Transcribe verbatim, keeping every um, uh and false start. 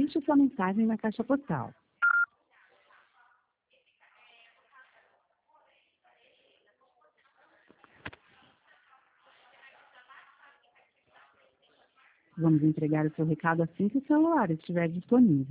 Deixe sua mensagem na caixa postal. Vamos entregar o seu recado assim que o celular estiver disponível.